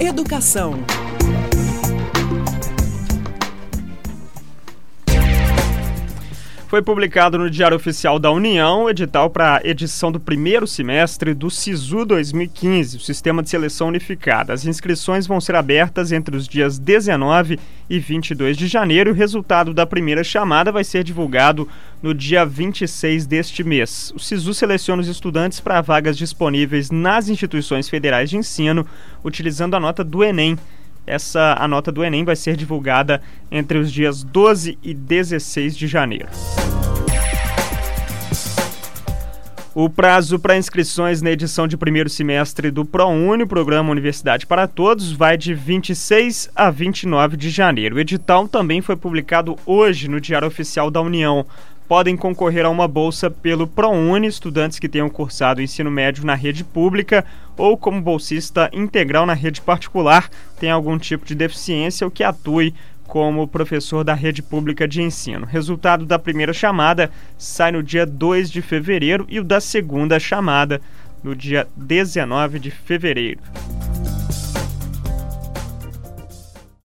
Educação. Foi publicado no Diário Oficial da União o edital para a edição do primeiro semestre do SISU 2015, o Sistema de Seleção Unificada. As inscrições vão ser abertas entre os dias 19 e 22 de janeiro e o resultado da primeira chamada vai ser divulgado no dia 26 deste mês. O SISU seleciona os estudantes para vagas disponíveis nas instituições federais de ensino, utilizando a nota do Enem. A nota do Enem vai ser divulgada entre os dias 12 e 16 de janeiro. O prazo para inscrições na edição de primeiro semestre do ProUni, o Programa Universidade para Todos, vai de 26 a 29 de janeiro. O edital também foi publicado hoje no Diário Oficial da União. Podem concorrer a uma bolsa pelo ProUni estudantes que tenham cursado o ensino médio na rede pública ou como bolsista integral na rede particular, tem algum tipo de deficiência ou que atue como professor da rede pública de ensino. O resultado da primeira chamada sai no dia 2 de fevereiro e o da segunda chamada no dia 19 de fevereiro.